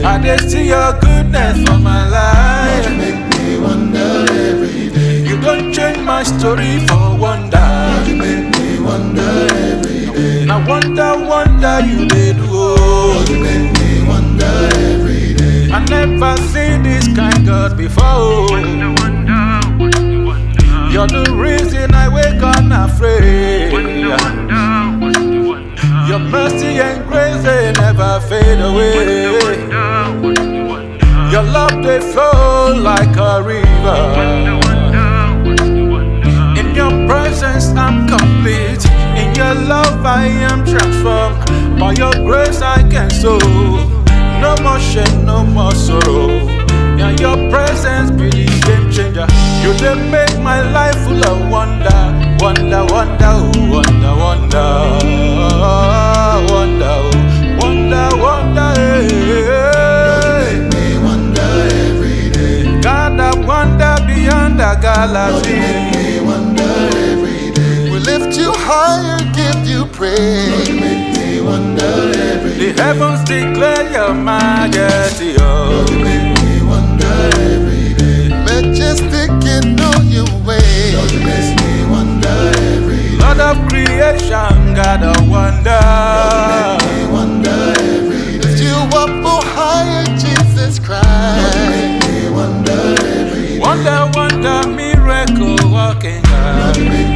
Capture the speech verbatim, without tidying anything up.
I dey see your goodness for my life. You make me wonder every day. You don't change my story for wonder. You make me wonder every day. Now wonder, wonder you dey do. Oh. You make me wonder every day. I never seen this kind God before. Wonder, wonder, wonder, wonder. You're the reason I wake unafraid. Wonder, wonder, wonder, wonder. Your mercy and grace they never fade away. Wonder, wonder, wonder. Your love they flow like a river. Wonder, wonder, wonder, wonder. In your presence I'm complete. In your love I am transformed. By your grace I can sow. No more shame, no more sorrow. Yeah, your presence be the game changer. You dey make my life full of wonder. Wonder, wonder, oh, wonder, wonder. Wonder, oh, wonder, wonder, hey. You make me wonder every day. God, I wonder beyond the You galaxy. make me wonder every day. We lift you higher, give you praise. You make me wonder every day. The heavens declare your majesty, oh. You make me wonder every day. Majestic in all your ways. You make me wonder every day. Lord of creation, God of wonder. You make me wonder every day. Lift you up, oh higher, Jesus You Christ. make me wonder every day. Wonder, wonder, miracle working God. You make